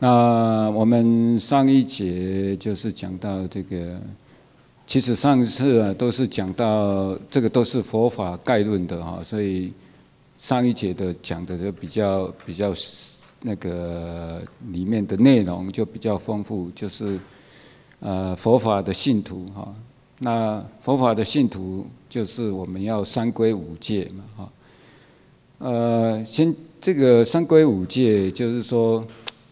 那我们上一节就是讲到这个，其实上一次啊都是讲到这个都是佛法概论的哈，所以上一节的讲的就比较那个里面的内容就比较丰富，就是佛法的信徒哈。那佛法的信徒就是我们要三皈五戒嘛哈。先这个三皈五戒就是说。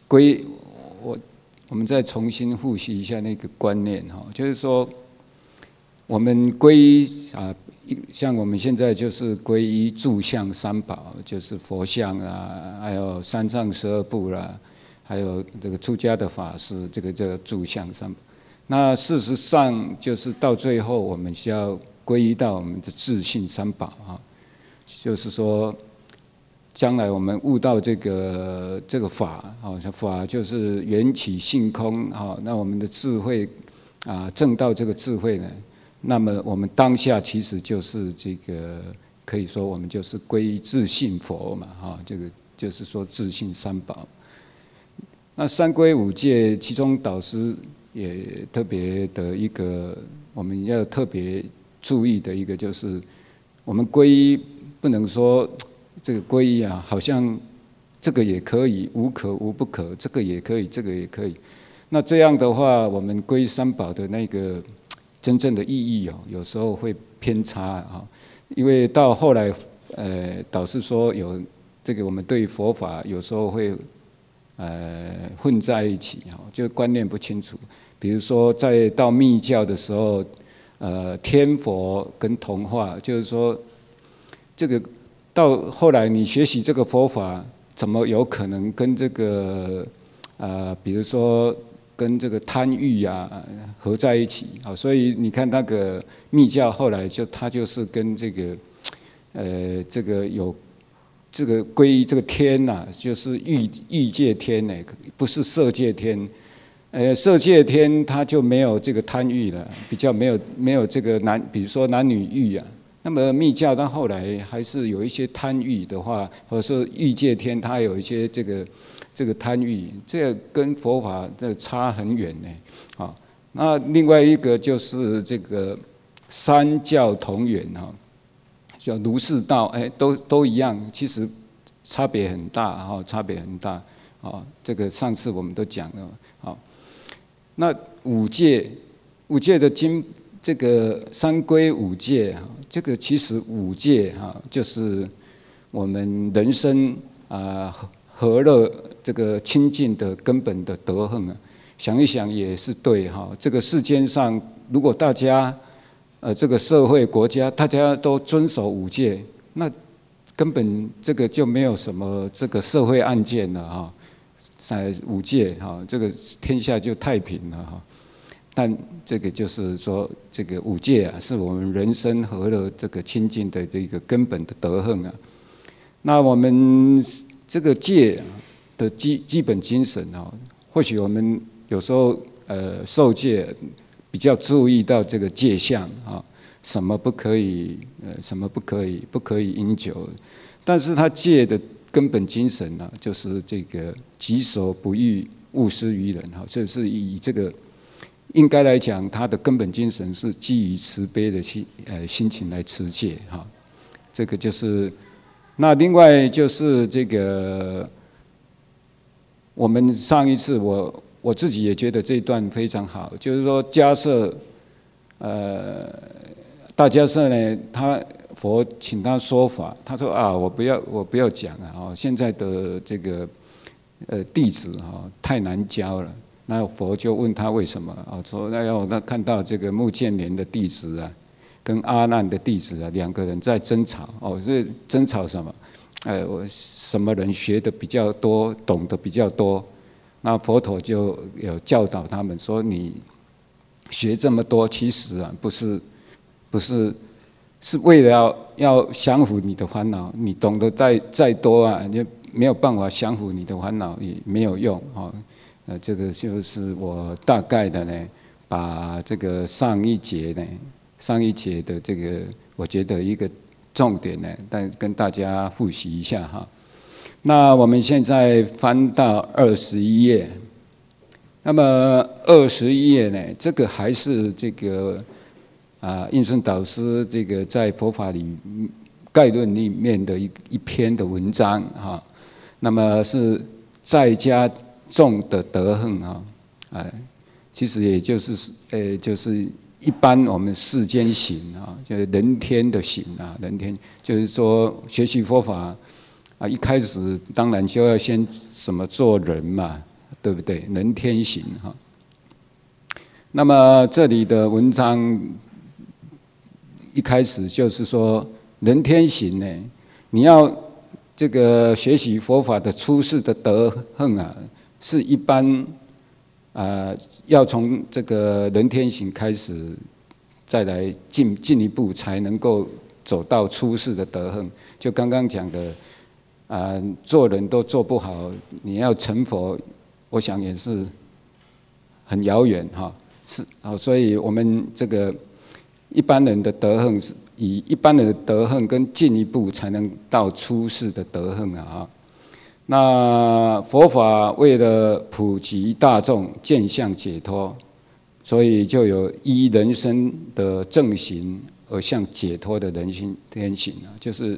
我们再重新复习一下那个观念哈，就是说，我们皈依啊，像我们现在就是皈依住相三宝，就是佛像啊，还有三藏十二部啦，还有这个出家的法师，这个叫住相三宝。那事实上就是到最后，我们需要皈依到我们的自性三宝哈，就是说。将来我们悟到这个法，法就是缘起性空，那我们的智慧证到这个智慧呢，那么我们当下其实就是这个，可以说我们就是皈依自性佛嘛，这个就是说自性三宝。那三皈五戒，其中导师也特别的一个，我们要特别注意的一个就是，我们皈依不能说。这个皈依啊，好像这个也可以，无可无不可，这个也可以，这个也可以。那这样的话，我们皈依三宝的那个真正的意义哦，有时候会偏差啊。因为到后来，导师说有这个，我们对佛法有时候会混在一起哈，就观念不清楚。比如说，在到密教的时候，天佛跟童话，就是说这个。到后来，你学习这个佛法，怎么有可能跟这个比如说跟这个贪欲合在一起啊？所以你看那个密教后来它就是跟这个这个有这个皈依这个天就是欲界天呢，不是色界天。色界天它就没有这个贪欲了，比较没有这个比如说男女欲那么密教到后来还是有一些贪欲的话，或者说欲界天，它有一些这个贪欲，这跟佛法这差很远呢。那另外一个就是这个三教同源叫儒释道，都一样，其实差别很大差别很大这个上次我们都讲了那五戒的经。这个三皈五戒这个其实五戒就是我们人生和乐这个清净的根本的德行想一想也是对这个世间上如果大家这个社会国家大家都遵守五戒，那根本这个就没有什么这个社会案件了在五戒这个天下就太平了但这个就是说，这个五戒是我们人生和乐这个亲近的这个根本的德行那我们这个戒的基本精神或许我们有时候受戒比较注意到这个戒相什么不可以什么不可以饮酒，但是他戒的根本精神就是这个己所不欲，勿施于人就是以这个。应该来讲，他的根本精神是基于慈悲的心情来持戒这个就是。那另外就是这个，我们上一次我自己也觉得这一段非常好，就是说假设大家设呢，佛请他说法，他说我不要讲现在的这个弟子太难教了。那佛就问他为什么说那看到这个目犍连的弟子跟阿难的弟子两个人在争吵这争吵什么？我什么人学的比较多，懂得比较多？那佛陀就有教导他们说，你学这么多，其实不是是为了要降服你的烦恼，你懂得再多就没有办法降服你的烦恼，也没有用这个就是我大概的呢，把这个上一节的这个，我觉得一个重点呢，但跟大家复习一下那我们现在翻到21页，那么21页呢，这个还是这个印顺导师这个在佛法概论里面的一篇的文章哈。那么是在家众的德行其实也就是就是一般我们世间行就是人天的行人天就是说学习佛法一开始当然就要先怎么做人嘛，对不对？人天行那么这里的文章一开始就是说人天行呢，你要这个学习佛法的出世的德行是一般要从这个人天行开始，再来进一步才能够走到出世的德行。就刚刚讲的做人都做不好，你要成佛，我想也是很遥远是所以我们这个一般人的德行是以一般的德行跟进一步才能到出世的德行那佛法为了普及大众见相解脱，所以就有依人生的正行而向解脱的人心天行就是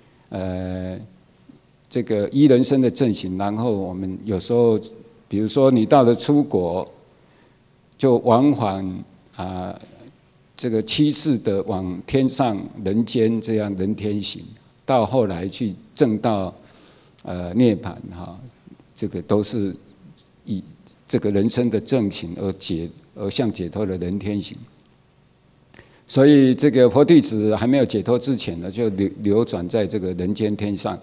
这个依人生的正行，然后我们有时候比如说你到了出国，就往返这个七次的往天上人间这样人天行，到后来去证到涅槃这个都是以这个人生的正行而向解脱的人天行。所以这个佛弟子还没有解脱之前呢，就流转在这个人间天上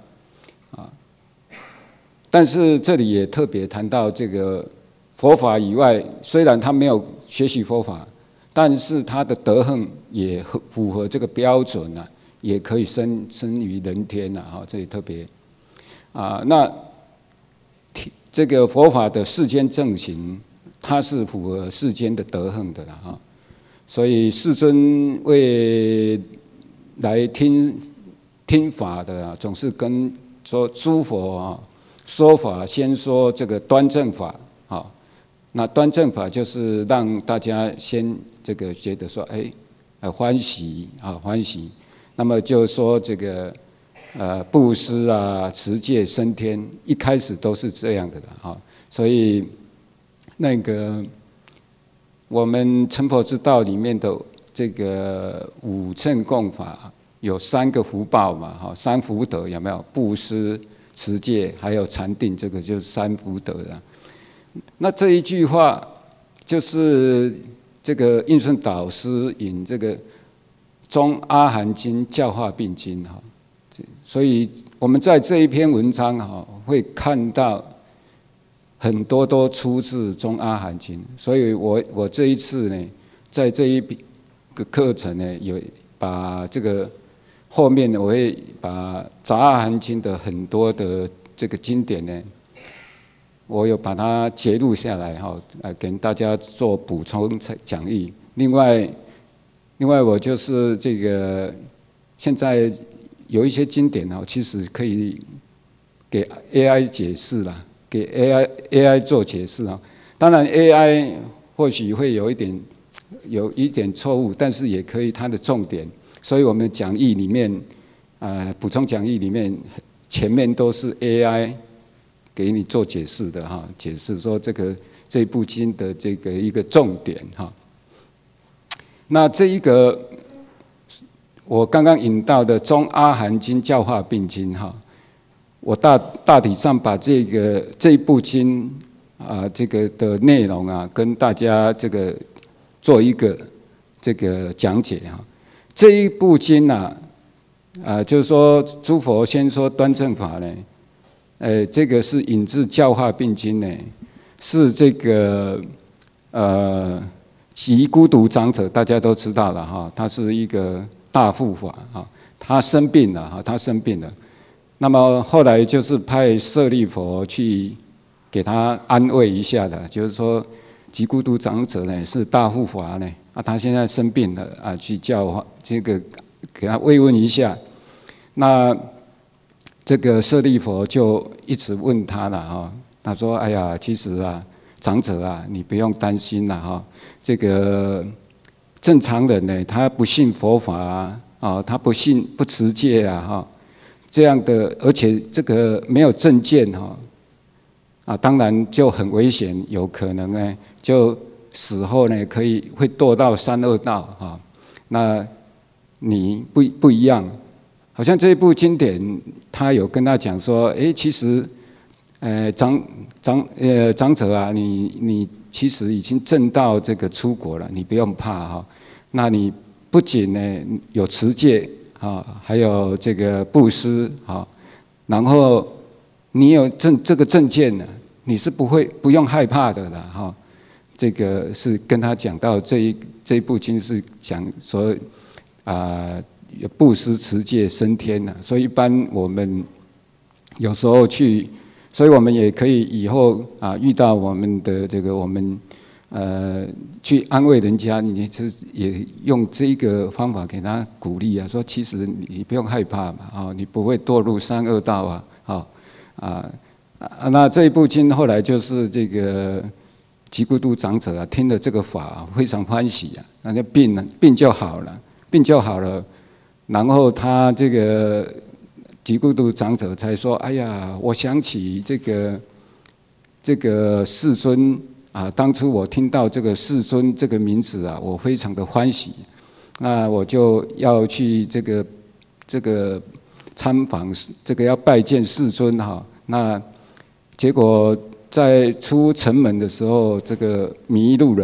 但是这里也特别谈到这个佛法以外，虽然他没有学习佛法，但是他的德行也符合这个标准也可以生于人天这里特别那这个佛法的世间正行，它是符合世间的德行的所以世尊为来听法的总是跟说诸佛说法先说这个端正法那端正法就是让大家先这个觉得说欢喜欢喜，那么就说这个布施持戒升天，一开始都是这样的所以那个我们成佛之道里面的这个五乘供法有3个福报嘛3福德有没有？布施、持戒还有禅定，这个就是3福德那这一句话就是这个印顺导师引这个中阿含经教化并经所以我们在这一篇文章会看到很多都出自中阿含经，所以我这一次呢，在这一个课程呢，有把这个后面我会把杂阿含经的很多的这个经典呢，我有把它截录下来跟大家做补充讲义。另外我就是这个现在有一些经典其实可以给 AI 解释啦，给 AI 做解释当然 AI 或许会有一点错误，但是也可以它的重点。所以我们讲义里面补充讲义里面前面都是 AI 给你做解释的解释说这部经的这个一个重点那这一个我刚刚引到的中阿含经教化并经我大体上把这一部经这个的内容跟大家这个做一个这个讲解这一部经就是说诸佛先说端正法呢，这个是引自教化并经呢，是这个极孤独长者大家都知道了他是一个大护法他生病了那么后来就是派舍利佛去给他安慰一下的，就是说极孤独长者呢是大护法呢他现在生病了去教化这个给他慰问一下。那这个舍利佛就一直问他了哈，他说：“哎呀，其实啊，长者啊，你不用担心了哈。这个正常人呢，他不信佛法啊，他不持戒啊哈，这样的，而且这个没有正见哈。”当然就很危险，有可能呢，就死后呢会堕到三恶道哈。那你不一样，好像这一部经典，他有跟他讲说，其实，长者啊，你其实已经证到这个出国了，你不用怕哈。那你不仅呢有持戒啊，还有这个布施啊，然后你有这个正见呢，你是不用害怕的啦哈。这个是跟他讲到这一部经是讲说布施持戒升天了，所以一般我们有时候所以我们也可以以后遇到我们的这个我们去安慰人家，你也用这个方法给他鼓励啊，说其实你不用害怕嘛，你不会堕入三恶道那这一部经后来就是这个吉孤独长者听了这个法非常欢喜那就病就好了，然后他这个吉孤独长者才说：“哎呀，我想起这个世尊。”当初我听到这个世尊这个名字我非常的欢喜，那我就要去这个参访，这个要拜见世尊哈。那结果在出城门的时候，这个迷路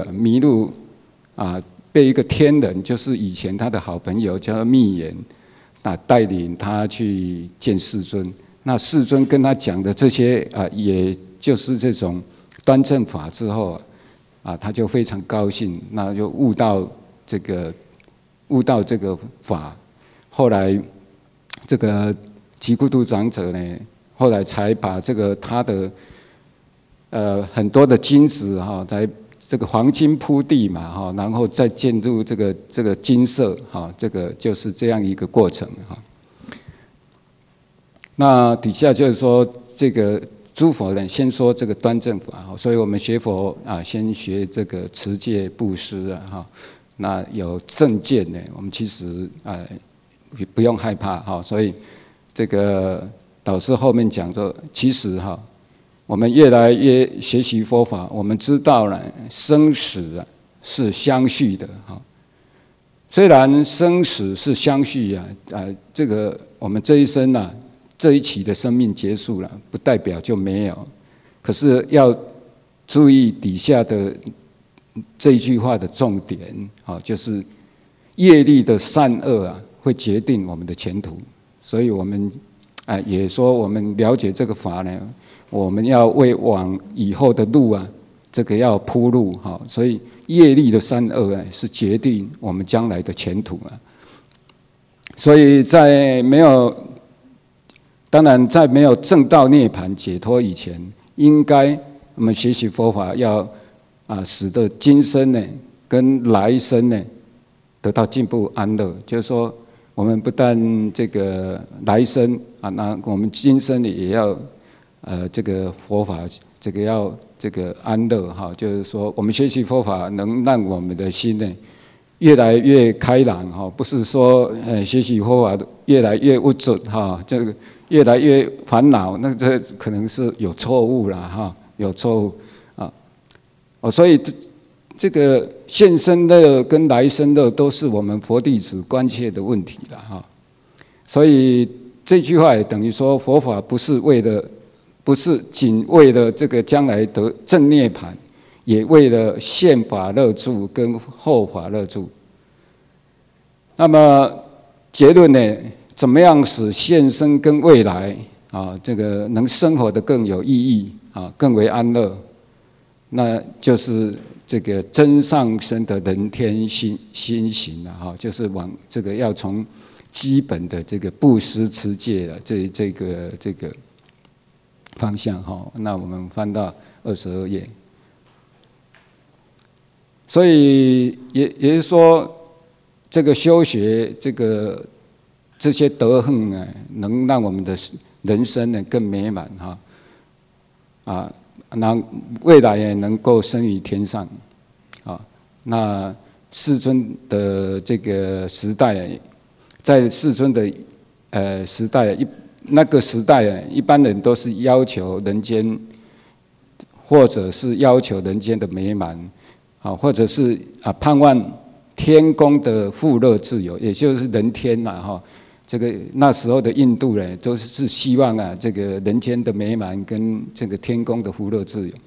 被一个天人，就是以前他的好朋友叫密言带领他去见世尊。那世尊跟他讲的这些也就是这种端正法之后他就非常高兴，那就悟到这个法。后来这个吉孤独长者呢，后来才把这个他的很多的金子在这个黄金铺地嘛然后再建入这个金色这个就是这样一个过程那底下就是说这个。诸佛呢，先说这个端正法，所以我们学佛先学这个持戒布施那有正见呢，我们其实不用害怕所以这个导师后面讲说，其实我们越来越学习佛法，我们知道呢，生死是相续的虽然生死是相续这个我们这一生这一期的生命结束了，不代表就没有。可是要注意底下的这一句话的重点就是业力的善恶会决定我们的前途。所以我们也说，我们了解这个法呢，我们要为往以后的路这个要铺路所以业力的善恶是决定我们将来的前途所以当然，在没有证道涅槃解脱以前，应该我们学习佛法要使得今生呢跟来生呢得到进步安乐。就是说，我们不但这个来生那我们今生也要这个佛法这个要这个安乐就是说，我们学习佛法能让我们的心呢越来越开朗不是说学习佛法越来越不准这个。越来越烦恼，那这可能是有错误了有错误所以这个现生乐跟来生乐都是我们佛弟子关切的问题了所以这句话也等于说，佛法不是仅为了这个将来得正涅槃，也为了现法乐住跟后法乐住。那么结论呢？怎么样使现生跟未来这个能生活得更有意义更为安乐？那就是这个真上升的人天心行就是往这个要从基本的这个布施持戒的这个方向那我们翻到22页，所以也就是说，这个修学这些德行能让我们的人生呢更美满那未来也能够生于天上那世尊的这个时代，在世尊的时代那个时代一般人都是要求人间，或者是要求人间的美满或者是盼望天宫的富乐自由，也就是人天这个那时候的印度人都是希望这个人间的美满跟这个天宫的福乐自由。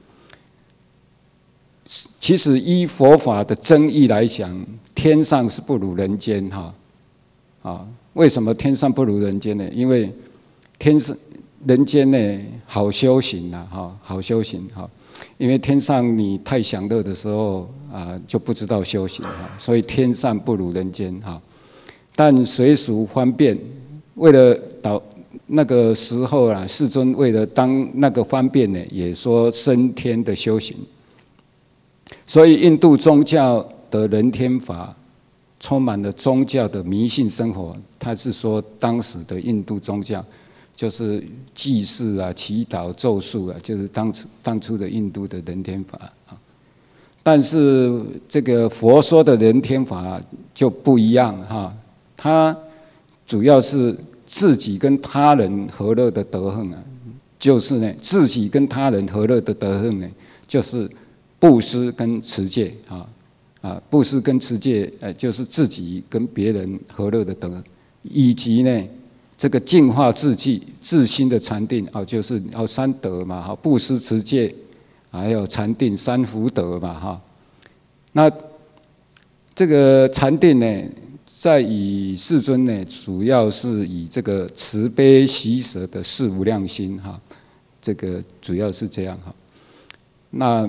其实依佛法的真义来讲，天上是不如人间为什么天上不如人间呢？因为人间呢好修行好修行因为天上你太享乐的时候就不知道修行所以天上不如人间但随俗方便，为了那个时候世尊为了当那个方便呢，也说升天的修行。所以印度宗教的人天法充满了宗教的迷信生活。他是说当时的印度宗教就是祭祀祈祷咒术就是当初的印度的人天法但是这个佛说的人天法就不一样它主要是自己跟他人和乐的德行就是呢自己跟他人和乐的德行呢，就是布施跟持戒布施跟持戒就是自己跟别人和乐的德，以及呢这个净化自心的禅定就是三德嘛布施持戒还有禅定三福德嘛那这个禅定呢，在以世尊呢，主要是以这个慈悲喜舍的四无量心这个主要是这样那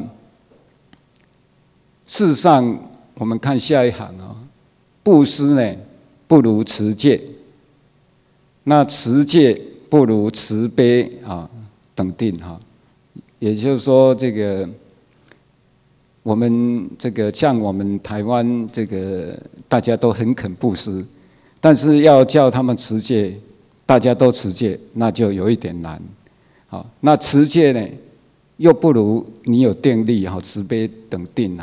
事实上，我们看下一行布施呢不如持戒，那持戒不如慈悲等定也就是说，这个我们这个像我们台湾这个大家都很肯布施，但是要叫他们持戒，大家都持戒，那就有一点难那持戒呢，又不如你有定力慈悲等定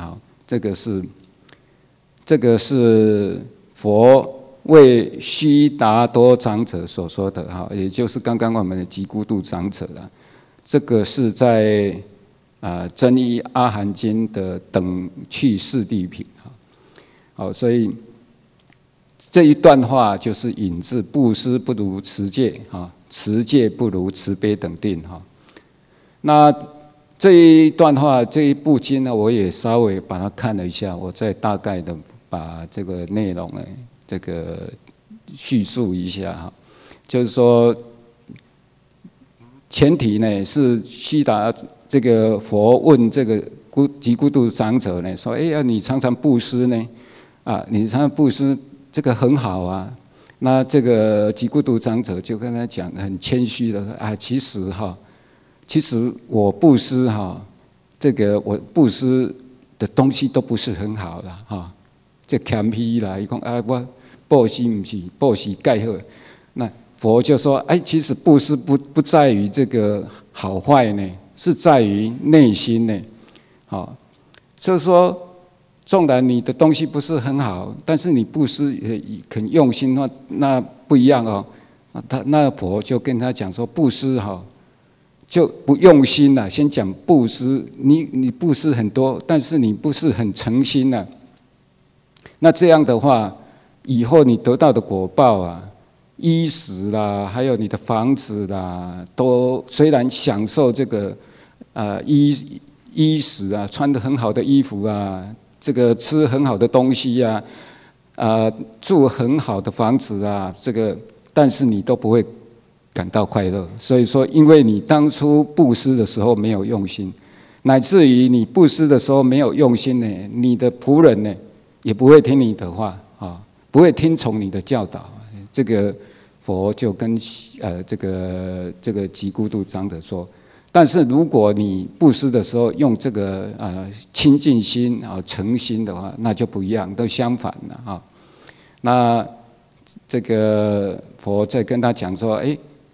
这个是佛为须达多长者所说的也就是刚刚我们的吉孤独长者这个是在真一阿含经的等趣四谛品所以这一段话就是引自布施不如持戒持戒不如慈悲等定那这一段话这一部经呢，我也稍微把它看了一下，我再大概的把这个内容这个叙述一下就是说前提呢是须达这个佛问这个吉孤独长者呢说你常常布施呢你常常布施这个很好那这个吉孤独长者就跟他讲很谦虚的说其实我布施这个我布施的东西都不是很好的这谦虚啦，他说我布施不是布施盖好，那佛就说其实布施不在于这个好坏呢，是在于内心呢就是说纵然你的东西不是很好，但是你布施也肯用心那不一样那佛就跟他讲说布施就不用心了。先讲布施，你布施很多，但是你不是很诚心了。那这样的话，以后你得到的果报衣食啦，还有你的房子啦，都虽然享受这个衣食穿得很好的衣服这个吃很好的东西住很好的房子这个，但是你都不会感到快乐。所以说，因为你当初布施的时候没有用心，乃至于你布施的时候没有用心呢，你的仆人呢也不会听你的话不会听从你的教导。这个佛就跟这个吉孤独长者说，但是如果你布施的时候用这个清净心诚心的话，那就不一样，都相反了那这个佛在跟他讲说，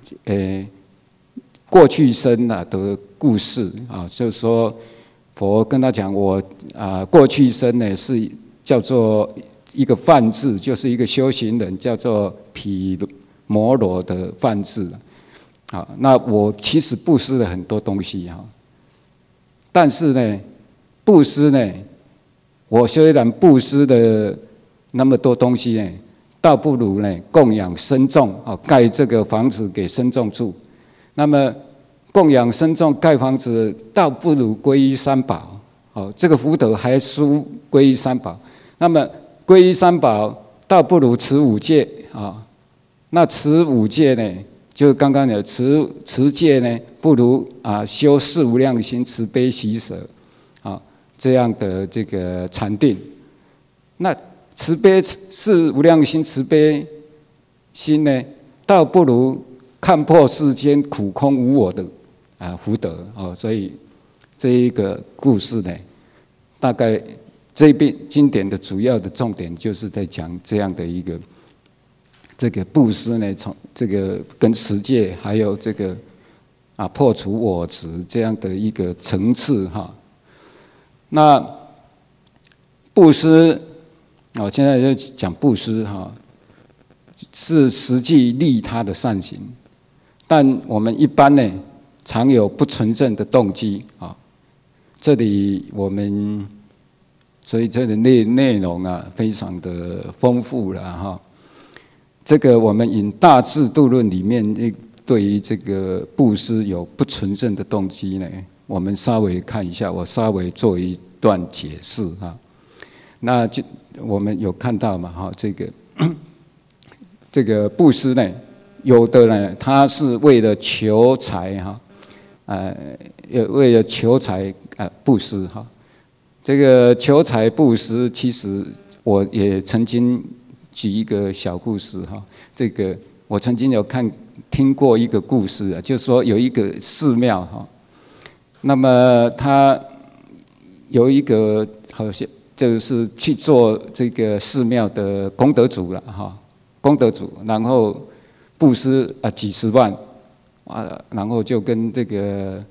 过去生的故事啊，就是说佛跟他讲，我过去生呢是叫做一个梵字，就是一个修行人，叫做毗摩罗的梵字。好，那我其实布施了很多东西哈，但是呢，布施呢，我虽然布施了那么多东西呢，倒不如呢供养僧众啊，盖这个房子给僧众住。那么供养僧众盖房子，倒不如皈依三宝。哦，这个福德还输皈依三宝。那么皈依三宝，倒不如持五戒啊。那持五戒呢？就刚刚的持戒呢，不如修四无量心慈悲喜舍这样的这个禅定。那慈悲四无量心慈悲心呢，倒不如看破世间苦空无我的福德所以这一个故事呢，大概这一篇经典的主要的重点就是在讲这样的一个。这个布施呢，从这个跟持戒，还有这个破除我执这样的一个层次哈。那布施现在就讲布施哈，是实际利他的善行，但我们一般呢，常有不纯正的动机啊。这里我们所以这个内容非常的丰富了哈。这个我们引《大智度论》里面对于这个布施有不纯正的动机呢，我们稍微看一下，我稍微做一段解释哈。那就我们有看到嘛哈，这个布施呢，有的呢，它是为了求财哈，为了求财布施哈。这个求财布施，其实我也曾经。举一个小故事哈，这个我曾经有听过一个故事就是说有一个寺庙哈，那么他有一个好像就是去做这个寺庙的功德主了哈，功德主，然后布施几十万然后就跟这个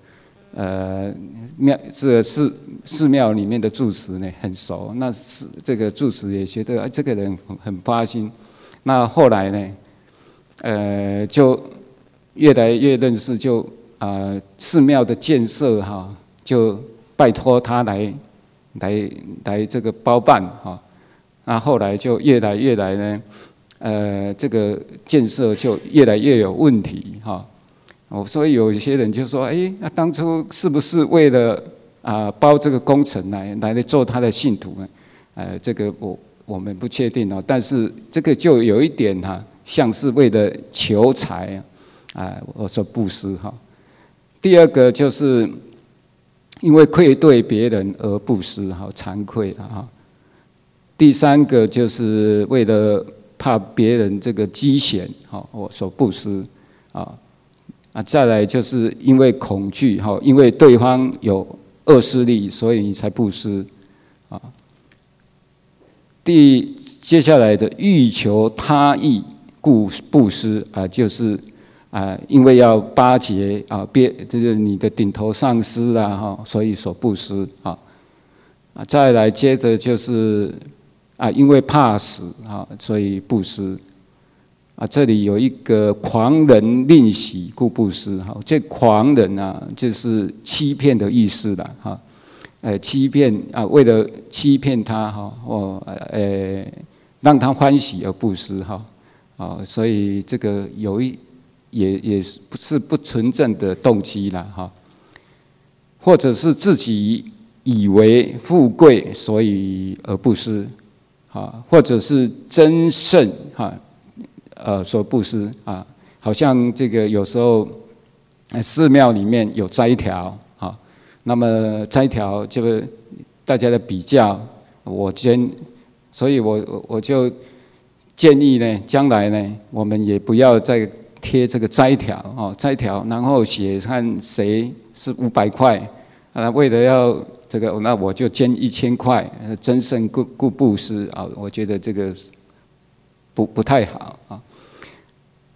寺庙里面的住持呢很熟，那这个住持也觉得这个人很发心，那后来呢，就越来越认识，就寺庙的建设哈，就拜托他来这个包办哈，那后来就越来呢，这个建设就越来越有问题哈。所以有一些人就说，那当初是不是为了包这个工程来做他的信徒呢？这个我们不确定但是这个就有一点像是为了求财我说布施哈。第二个就是因为愧对别人而布施惭愧哈。第三个就是为了怕别人这个积嫌我所布施再来就是因为恐惧因为对方有恶势力，所以你才布施接下来的欲求他益故布施就是因为要巴结就是你的顶头上司所以所布施再来接着就是因为怕死所以布施这里有一个狂人吝惜故布施这狂人就是欺骗的意思了欺骗为了欺骗他让他欢喜而布施所以这个也是不纯正的动机了或者是自己以为富贵所以而布施或者是争胜所布施好像这个有时候寺庙里面有斋条那么斋条就大家的比较，所以我就建议呢，将来呢，我们也不要再贴这个斋条斋条，然后写看谁是500块为了要这个，那我就捐1000块，增胜故布施我觉得这个不太好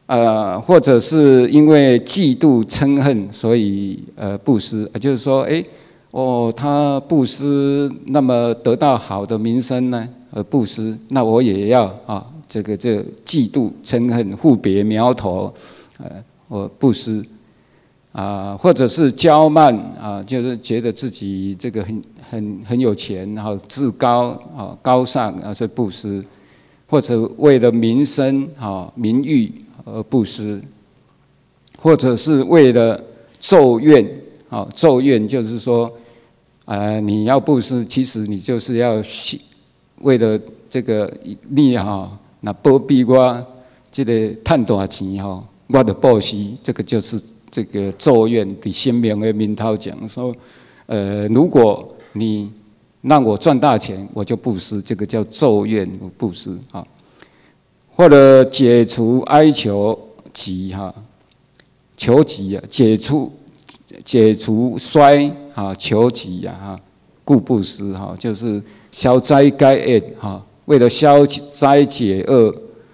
或者是因为嫉妒嗔恨，所以布施，就是说，他布施，那么得到好的名声呢，布施，那我也要啊，这嫉妒嗔恨互别苗头，我布施。或者是骄慢就是觉得自己这个很有钱，然后自高高尚所以布施，或者为了名声名誉而布施，或者是为了咒怨咒怨就是说你要布施，其实你就是要为了这个你那保庇我这个赚大钱我的布施，这个就是这个咒怨在生命的面头讲说，如果你让我赚大钱，我就布施，这个叫咒怨布施或者解除哀求疾求疾解除衰求疾故布施就是消灾解厄为了消灾解厄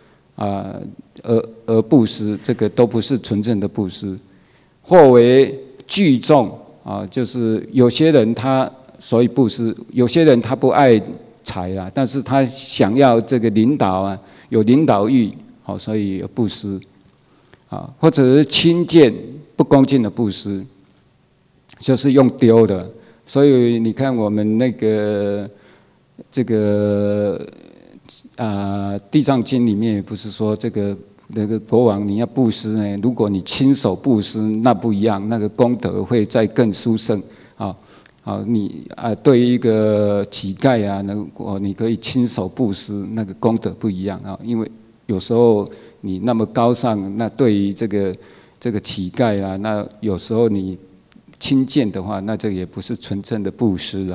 而布施，这个都不是纯正的布施。或为聚众就是有些人他所以布施，有些人他不爱财但是他想要这个领导有领导欲所以有布施或者是轻贱不恭敬的布施，就是用丢的。所以你看我们那个这个地藏经里面也不是说那个国王你要布施呢，如果你亲手布施那不一样，那个功德会再更殊胜你对于一个乞丐你可以亲手布施，那个功德不一样因为有时候你那么高尚，那对于这个乞丐那有时候你轻贱的话，那这也不是纯正的布施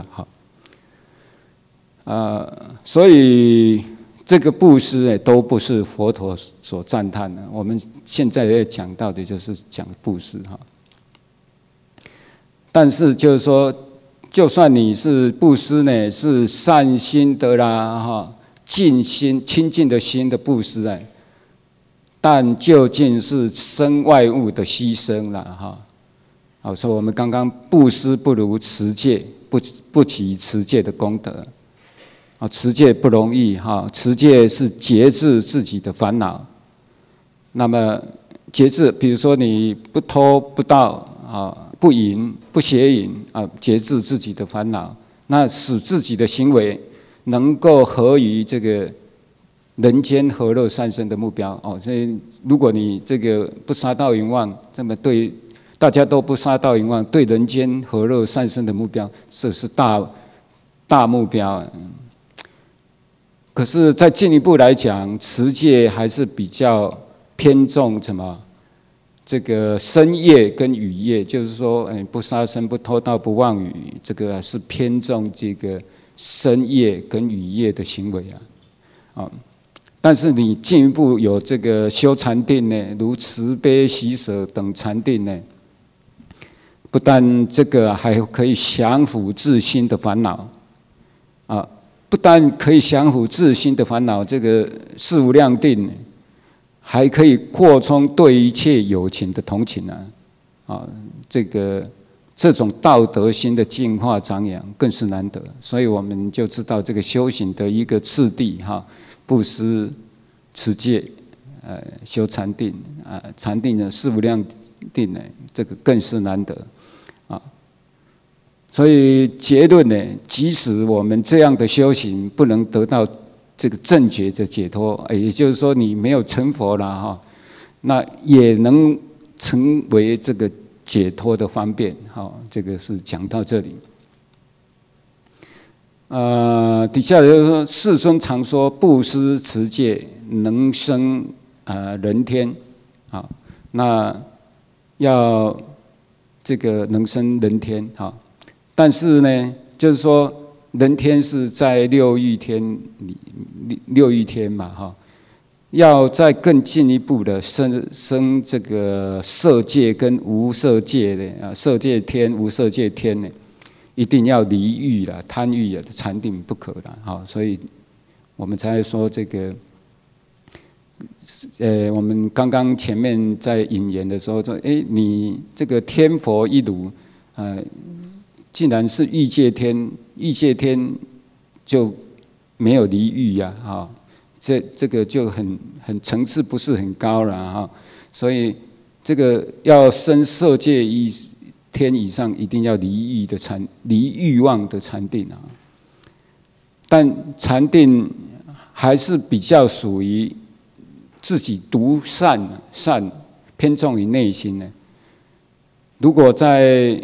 所以这个布施都不是佛陀所赞叹的。我们现在也讲到的就是讲布施但是就是说，就算你是布施呢，是善心的啦净心清净的心的布施但究竟是身外物的牺牲啦所以我们刚刚布施不如持戒，不及持戒的功德持戒不容易持戒是节制自己的烦恼。那么节制，比如说你不偷不盗不淫不邪淫节制自己的烦恼，那使自己的行为能够合于这个人间和乐善生的目标所以如果你这个不杀盗淫妄，这么对大家都不杀盗淫妄，对人间和乐善生的目标，这是大目标。可是再进一步来讲，持戒还是比较偏重什么？这个身业跟语业，就是说，不杀生、不偷盗、不妄语，这个是偏重这个身业跟语业的行为但是你进一步有这个修禅定呢，如慈悲喜舍等禅定呢，不但这个还可以降伏自心的烦恼不但可以降伏自心的烦恼，这个事无量定，还可以扩充对一切有情的同情这种道德心的净化张扬更是难得。所以我们就知道这个修行的一个次第布施、持戒、修禅定禅定的事无量定呢，这个更是难得所以结论呢，即使我们这样的修行不能得到这个正觉的解脱，也就是说你没有成佛了那也能成为这个解脱的方便这个是讲到这里。底下就是说，世尊常说布施持戒能生人天那要这个能生人天但是呢，就是说人天是在六欲天嘛要再更进一步的生这个色界跟无色界的色界天、无色界天呢，一定要离欲了、贪欲禅定不可了所以我们才说这个我们刚刚前面在引言的时候说，你这个天佛一炉，既然是欲界天，欲界天就没有离欲呀，哈，这个就很层次不是很高了哈，所以这个要升色界天以上，一定要离欲望的禅定啊。但禅定还是比较属于自己独善偏重于内心呢。如果在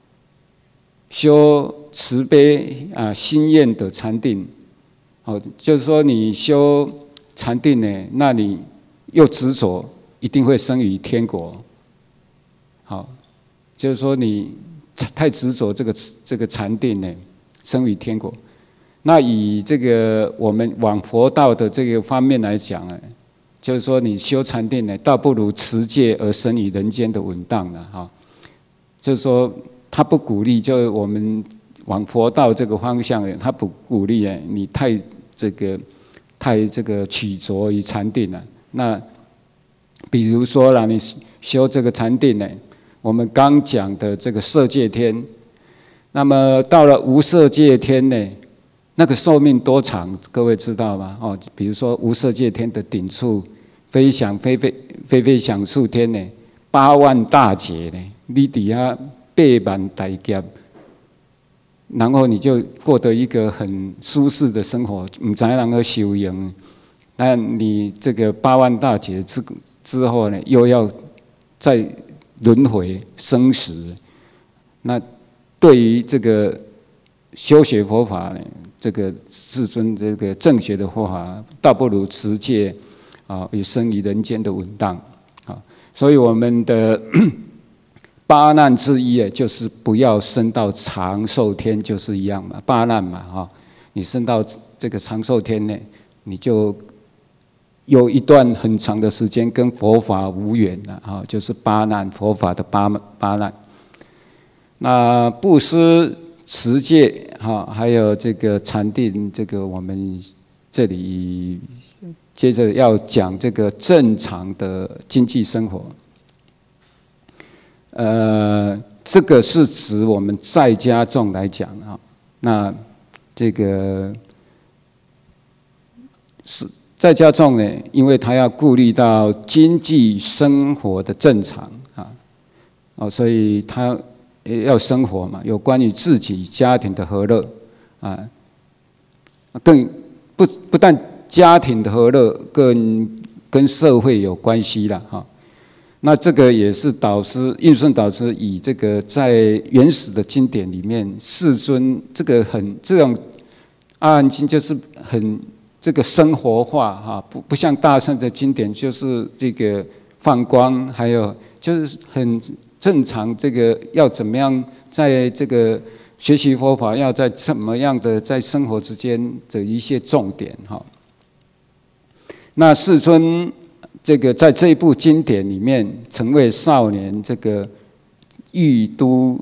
修慈悲心愿的禅定，就是说你修禅定呢，那你又执着，一定会生于天国。好，就是说你太执着这个禅定呢，生于天国。那以这个我们往佛道的这个方面来讲呢，就是说你修禅定呢，倒不如持戒而生于人间的稳当了哈。就是说他不鼓励，就我们往佛道这个方向呢，他不鼓励你太这个取着于禅定了。那比如说啦，你修这个禅定呢，我们刚讲的这个色界天，那么到了无色界天呢，那个寿命多长？各位知道吗？比如说无色界天的顶处，非想处天呢，8万大劫呢，你底下8万大劫，然后你就过得一个很舒适的生活，不知道如何修行。但你这个8万大劫之后呢，又要再轮回生死，那对于这个修学佛法呢，这个至尊这个正学的佛法，倒不如持戒也生于人间的稳当啊。所以我们的8难之一就是不要升到长寿天，就是一样嘛，8难嘛你升到这个长寿天呢，你就有一段很长的时间跟佛法无缘了就是8难，佛法的八难。那布施、持戒还有这个禅定，这个我们这里接着要讲这个正常的经济生活。这个是指我们在家众来讲那这个是在家众呢，因为他要顾虑到经济生活的正常所以他要生活嘛，有关于自己家庭的和乐更不但家庭的和乐，更跟社会有关系了那这个也是印顺导师以这个在原始的经典里面，世尊这种阿含经就是很这个生活化不像大乘的经典就是这个放光，还有就是很正常，这个要怎么样在这个学习佛法，要在怎么样的在生活之间的一些重点那世尊这个在这一部经典里面，曾为少年这个欲都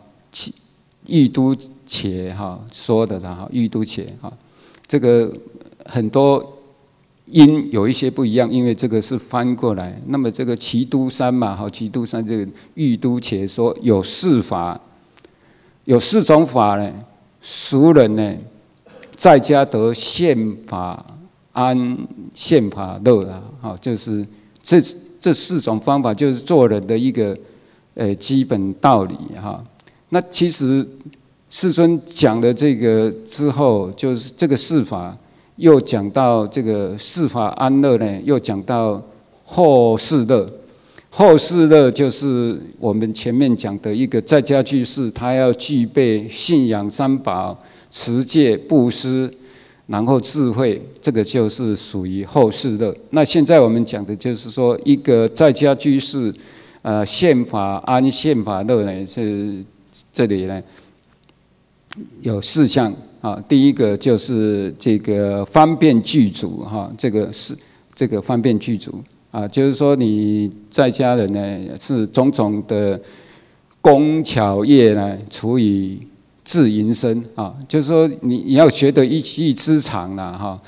且说的欲都且这个很多音有一些不一样，因为这个是翻过来。那么这个齐都山嘛，齐都山这个欲都且说有4法，有4种法呢，俗人呢在家得现法安、现法乐就是这4种方法，就是做人的一个基本道理那其实世尊讲的这个之后，就是这个4法。又讲到这个4法安乐呢，又讲到后世乐。后世乐就是我们前面讲的一个在家居士，他要具备信仰3宝、持戒、布施，然后智慧，这个就是属于后世乐。那现在我们讲的就是说，一个在家居士，现法安、现法乐呢，是这里呢有4项。第一个就是这个方便具足这个是这个方便具足就是说你在家人呢是种种的工巧业呢处以自营生就是说你要学得一技之长啦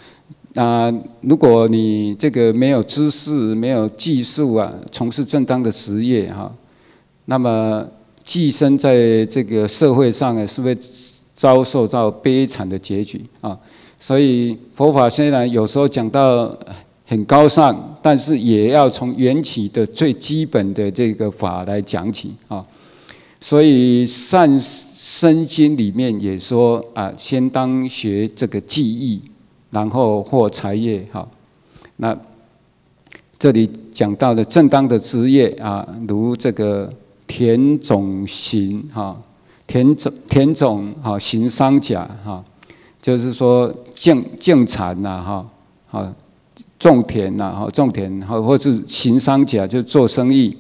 如果你这个没有知识、没有技术啊，从事正当的职业哈，那么寄生在这个社会上呢，是会遭受到悲惨的结局啊。所以佛法虽然有时候讲到很高尚，但是也要从缘起的最基本的这个法来讲起啊。所以《善生经》里面也说先当学这个技艺，然后获财业哈。那这里讲到的正当的职业如这个田种行哈，田种行商甲哈。就是说种产呐种田呐种田或是行商甲，就做生意。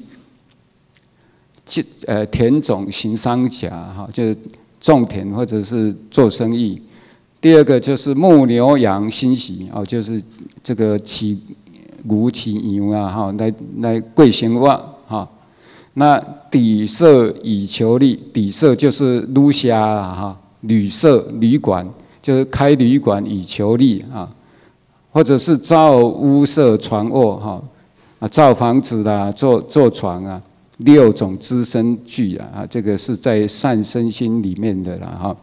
田种行商甲就是种田或者是做生意。第二个就是牧牛羊欣喜就是这个饲牛饲羊来过生活那底舍以求利，底舍就是旅社旅社旅馆。就是开旅馆以求利或者是造屋舍床卧造房子啦，做床6种资身具这个是在善生心里面的啦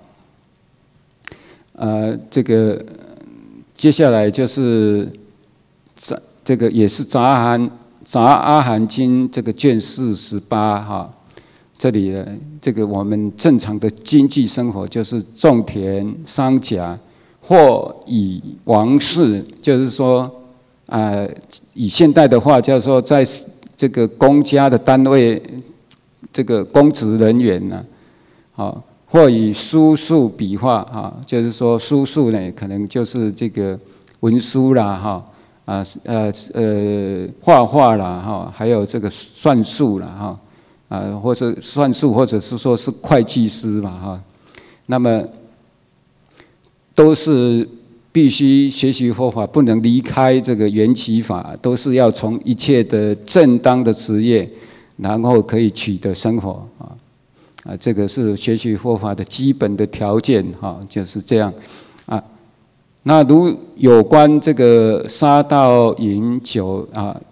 这个接下来就是这个也是杂阿含经这个卷48这里呢，这个我们正常的经济生活就是种田、商甲，或以王室，就是说，以现代的话叫做在这个公家的单位，这个公职人员呢，或以书数笔画就是说书数呢，可能就是这个文书啦画画啦还有这个算术啦或者算术，或者是说是会计师嘛那么都是必须学习佛法，不能离开这个缘起法，都是要从一切的正当的职业，然后可以取得生活这个是学习佛法的基本的条件就是这样那如有关这个杀盗饮酒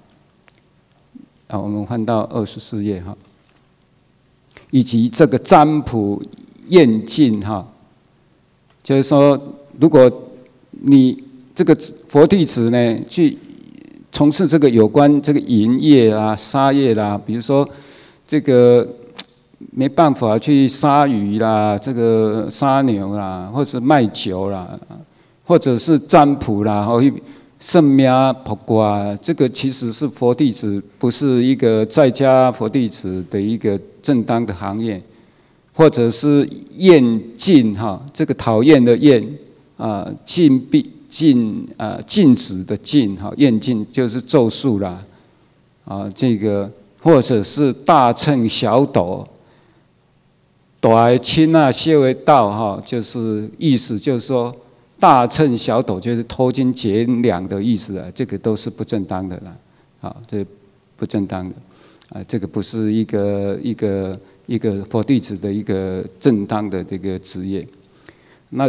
我们换到24页以及这个占卜验尽就是说，如果你这个佛弟子呢，去从事这个有关这个淫业杀业啦，比如说这个没办法去杀鱼啦，这个杀牛啦，或者卖酒啦，或者是占卜啦，算命卜卦，这个其实是佛弟子，不是一个在家佛弟子的一个正当的行业，或者是厌禁这个讨厌的厌禁止的禁厌禁就是咒术啦这个或者是大乘小斗，大的亲小的道就是意思就是说。大乘小斗就是偷斤劫两的意思这个都是不正当的啦，这不正当的这个不是一个佛弟子的一个正当的这个职业。那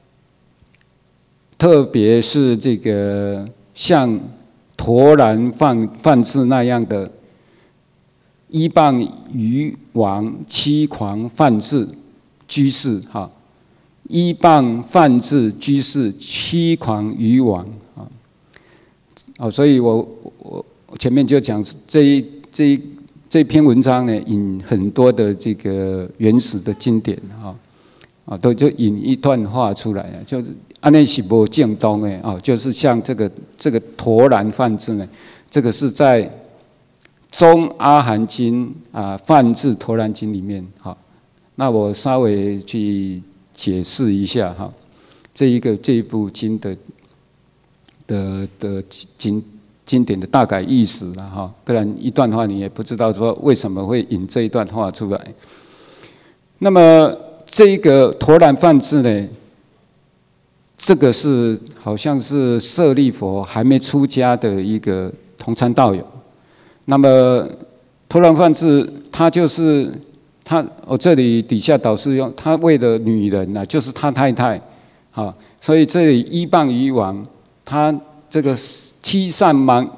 特别是这个像陀兰梵志那样的依傍于王欺狂梵志居士依傍梵志居士欺狂于王所以我前面就讲这篇文章呢，引很多的这个原始的经典都就引一段话出来就是安内是无正当的就是像这个陀兰梵志呢，这个是在中阿含经梵志陀兰经里面那我稍微去。解释一下这一部经的经典的大概意思不然一段话你也不知道说为什么会引这一段话出来。那么这个陀兰梵志呢，这个是好像是舍利佛还没出家的一个同参道友。那么陀兰梵志他就是这里底下导师用他为了女人就是他太太所以这里依傍于王他这个欺善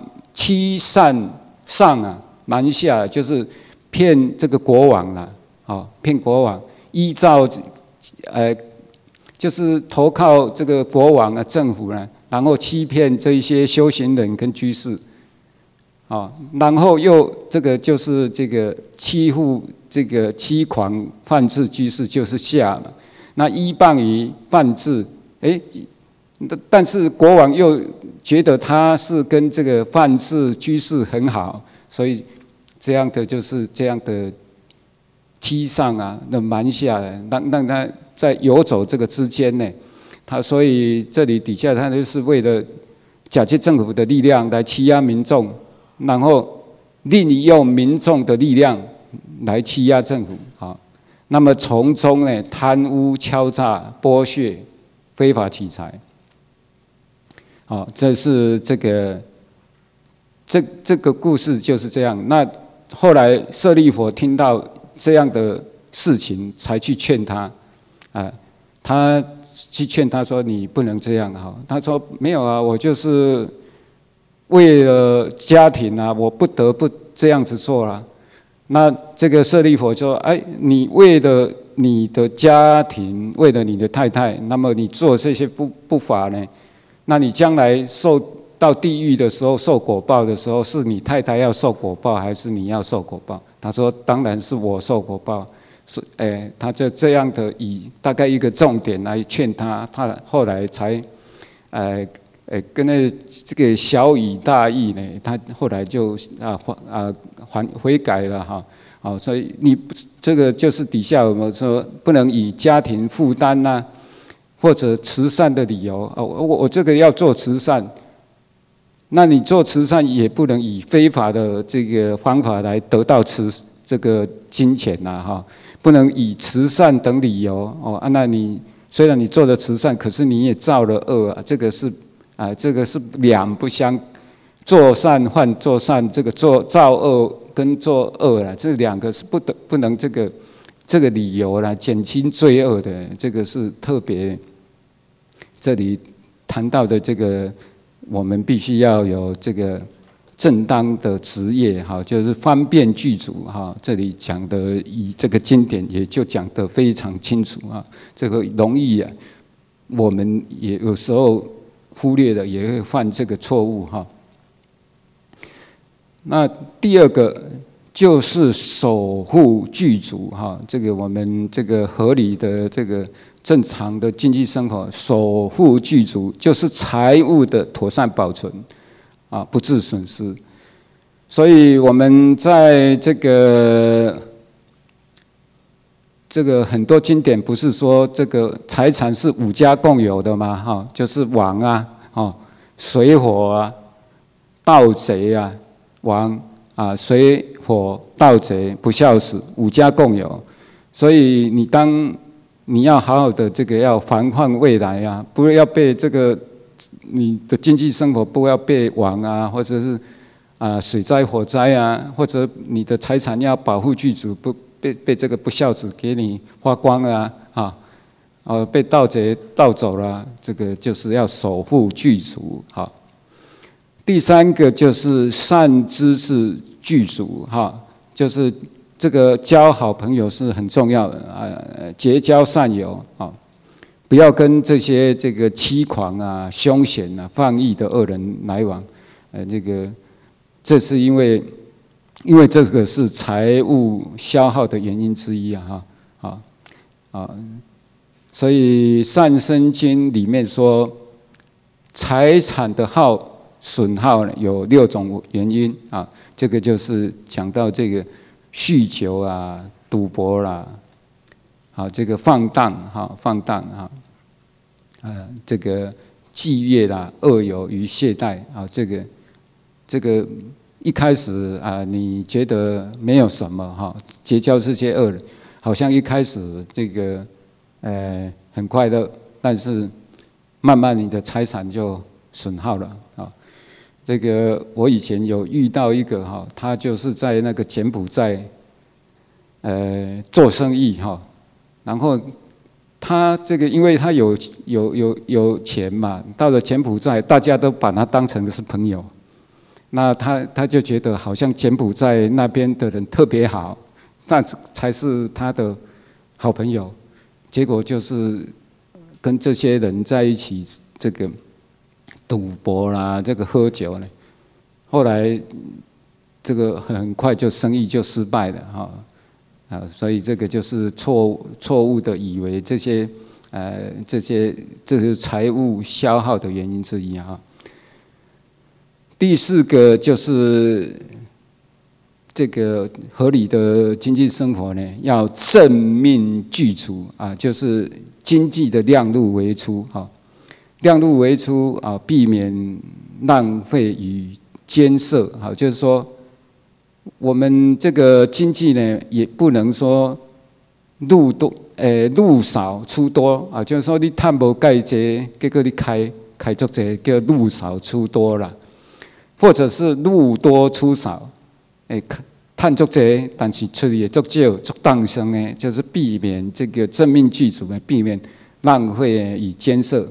上啊，瞒下，就是骗这个国王啦，骗国王，依照就是投靠这个国王啊，政府呢，然后欺骗这一些修行人跟居士，然后又这个就是这个欺负这个欺狂犯智居士，就是下嘛。那依傍于犯智，但是国王又觉得他是跟这个犯智居士很好，所以这样的就是这样的欺上啊，那瞒下来，让他在游走这个之间呢，所以这里底下他就是为了假借政府的力量来欺压民众，然后利用民众的力量来欺压政府，那么从中呢贪污、敲诈、剥削、非法取财，这是这个故事就是这样。那后来舍利弗听到这样的事情，才去劝他，他去劝他说：“你不能这样。”他说：“没有啊，我就是为了家庭啊，我不得不这样子做啦。”那这个舍利弗说：“你为了你的家庭，为了你的太太，那么你做这些不法呢？那你将来受到地狱的时候，受果报的时候，是你太太要受果报，还是你要受果报？”他说：“当然是我受果报。”他就这样的以大概一个重点来劝他，他后来才跟这个小以大义呢，他后来就悔改了所以你这个就是底下我们说不能以家庭负担呐，或者慈善的理由我这个要做慈善，那你做慈善也不能以非法的这个方法来得到这个金钱呐不能以慈善等理由那你虽然你做了慈善，可是你也造了恶啊，这个是两不相，做善换做善，这个造恶跟做恶啦，这两个是不能这个理由来减轻罪恶的，这个是特别这里谈到的这个，我们必须要有这个正当的职业就是方便具足这里讲的以这个经典也就讲得非常清楚这个容易我们也有时候忽略了，也会犯这个错误那第二个就是守护具足这个我们这个合理的这个正常的经济生活，守护具足就是财物的妥善保存不致损失。所以我们在这个很多经典不是说这个财产是五家共有的吗？就是王水火盗贼王水火盗贼不孝死五家共有。所以你要好好的这个要防患未来不要被这个你的经济生活不要被王或者是水灾火灾或者你的财产要保护具足，不被这个不孝子给你花光被盗贼盗走了，这个就是要守护具足第三个就是善知识具足就是这个交好朋友是很重要的结交善友不要跟这些这个欺狂凶险放逸的恶人来往这是因为这个是财物消耗的原因之一所以《善生经》里面说，财产的损耗有6种原因这个就是讲到这个酗酒赌博啦，这个放荡这个妓业啦，恶友与懈怠这个一开始你觉得没有什么结交这些恶人，好像一开始这个很快乐，但是慢慢你的财产就损耗了这个我以前有遇到一个他就是在那个柬埔寨做生意然后他这个因为他有钱嘛，到了柬埔寨，大家都把他当成是朋友，那他就觉得好像柬埔寨那边的人特别好，那才是他的好朋友。结果就是跟这些人在一起，这个赌博啦，这个喝酒呢，后来这个很快就生意就失败了哈。所以这个就是错误的以为这些这是财务消耗的原因之一哈。第4个就是这个合理的经济生活呢，要正命具足啊，就是经济的量入为出哈，量入为出啊，避免浪费与艰涩哈，就是说。我们这个经济呢，也不能说入少出多啊，就是说你赚无介济，结果你开足济，叫入少出多啦，或者是入多出少，赚足济，但是出去也足少，足当生的，就是避免这个正命具足的，避免浪费与艰涩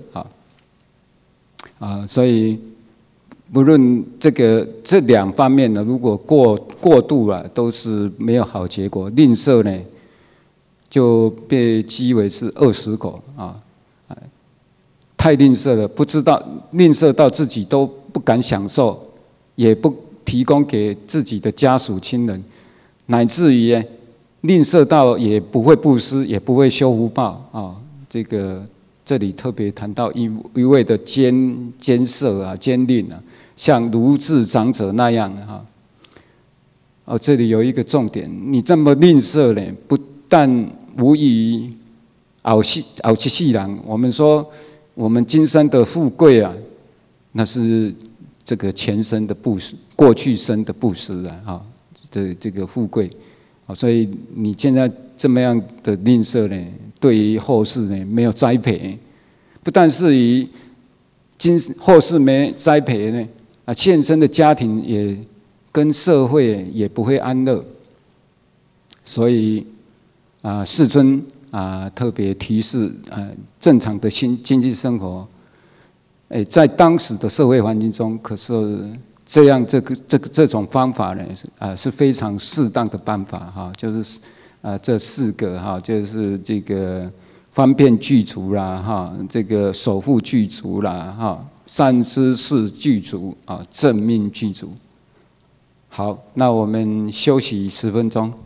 啊，所以。不论这2方面呢，如果过度了，都是没有好结果。吝啬呢，就被讥为是饿死狗啊！太吝啬了，不知道吝啬到自己都不敢享受，也不提供给自己的家属亲人，乃至于吝啬到也不会布施，也不会修福报啊！这里特别谈到一味的艰涩啊、艰吝啊，像卢智长者那样哈。这里有一个重点，你这么吝啬呢，不但无异于熬七世人。我们说，我们今生的富贵啊，那是这个前生的布施，过去生的布施啊，哈的这个富贵。所以你现在这么样的吝啬呢，对于后世呢没有栽培，不但是于后世没栽培呢，现生的家庭也跟社会也不会安乐。所以世尊特别提示正常的经济生活，在当时的社会环境中，可是。这种方法呢，是非常适当的办法哈，就是这4个哈，就是这个方便具足啦哈，这个守护具足啦哈，善知识具足啊，正命具足。好，那我们休息10分钟。